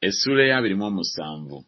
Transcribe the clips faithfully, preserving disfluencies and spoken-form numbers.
Essula ya abiri mu musanvu.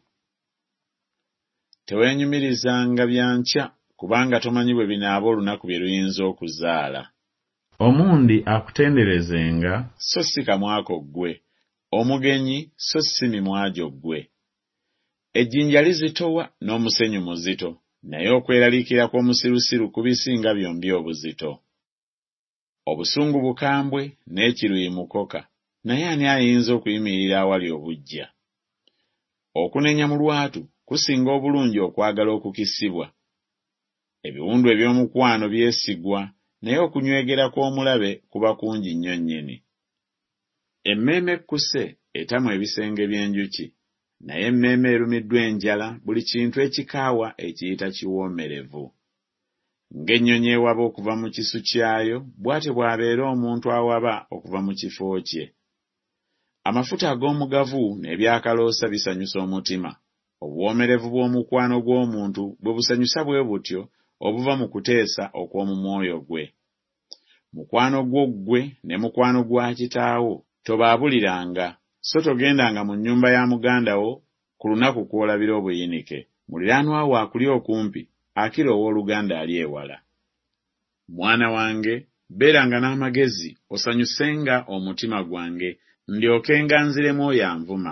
Teweenyumirizanga byankya kubanga tomanyi bwe binaaba olunaku bye luyinza okuzaala. Omundi akutenderezenga so si kamwako ggwe, omugenyi so si mimwagyo ggwe. Ejjinja lizitowa n'omusenyu muzito, naye okweraliikira kw'omusirusiru kubisinga byombi obuzito. Obusungu bukambwe n'ekiruyi mukoka, naye ani ayinza okuyimirira awali obujja? Okunenya mu lwatu kusinga obulungi okwagala okukisibwa. Ebiwundu eby'omukwano byesigwa, naye okunywegera kw'omulabe kuba kungi nnyo nnyini. Emmeeme ekkuse etamwa ebisenge by'enjuki, naye emmeeme erumiddwa enjala buli kintu ekikaawa ekiyita kiwoomerevu. Ng'ennyonyi ewaba okuva mu kisu kyayo, bw'atyo bw'abeera omuntu awaba okuva mu kifo kye. Amafuta ag'omugavu n'ebyakaloosa bisanyusa omutima. Obuwoomerevu bw'omukwano gw'omuntu bwe busanyusa bwe butyo obuva mu kuteesa okw'omu mwoyo gwe. Mukwano gwo ggwe ne mukwano gwa kitaawo tobaabuliranga, so togendanga mu nnyumba ya muganda wo ku lunaku kw'olabira obuyinike. Muliraanwa wo akuli okumpi, akira ow'oluganda ali ewala. Mwana wange, beeranga n'amagezi osanyusenga omutima gwange, ndyokenga nziremu oyo anvuma.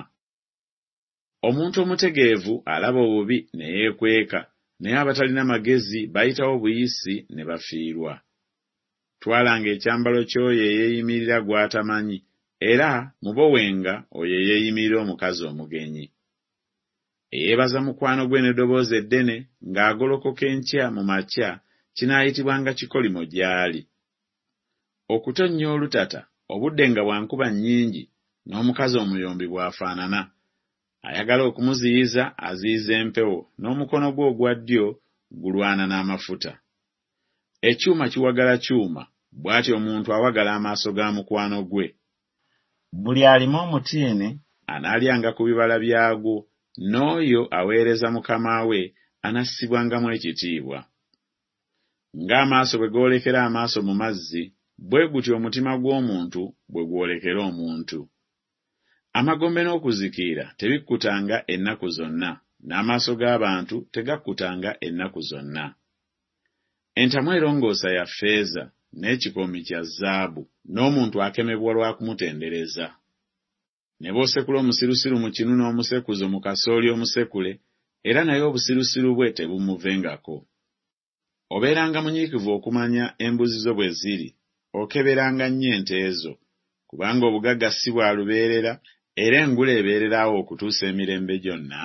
Omuntu omutegeevu alaba obubi ne yeekweka, naye abatalina magezi bayitawo buyisi ne bafiirwa. Twalanga ekyambalo ky'oyo eyeeyimirira gw'atamanyi, era mubowenga oyo eyeeyimirira omukazi omugenyi. Eyeebaza mukwano gwe n'eddoboozi eddene ng'agolokoka enkya mu makya kinaayitibwanga kikolimo gy'ali. Okutonnya olutata obudde nga bwa nkuba nnyingi n'omukazi omuyombi bw'afaanana. Ayagala okumuziyiza aziyiza empewo, n'omukono gwe ogwa ddyo gulwana n'amafuta. Ekyuma kiwagala kyuma, bw'atyo omuntu awagala amaaso ga mukwano gwe. Buli alima omutiini anaalyanga ku bibala byagwo, n'oyo aweereza mukama we anassibwangamu ekitiibwa. Ng'amaaso bwe goolekera amaaso mu mazzi, bwe gutyo omutima gw'omuntu bwe gwolekera omuntu. Amagombe n'okuzikiira tebikkutanga ennaku zonna, n'amaaso g'abantu tegakkutanga ennaku zonna. Entamu erongoosa ya ffeeza, n'ekikoomi kya zaabu, n'omuntu akemebwa lwa kumutendereza. Ne bw'osekula omusirusiru mu kinu n'omusekuzo mu kasooli omusekule, era naye obusirusiru bwe tebumuvengako. Obeeranga munyiikivu okumanya embuzi zo bwe ziri, okeberanga nnyo ente ezo, kubanga obugagga si bwa lubeerera, era engula ebeererawo okutuusa emirembe gyonna.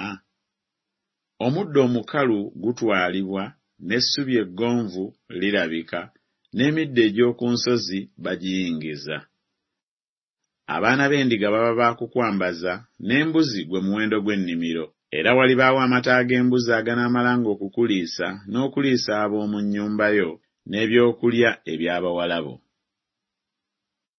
Omuddo omukalu gutwalibwa, n'essubi eggonvu lirabika, n'emiddo egy'oku nsozi bagiyingiza. Abaana b'endiga baba baakukwambaza, n'embuzi gwe muwendo gw'ennimiro, era walibaawo amata ag'embuzi aganaamalanga okukuliisa n'okuliisa ab'omu nnyumba yo n'ebyokulya eby'abawala bo.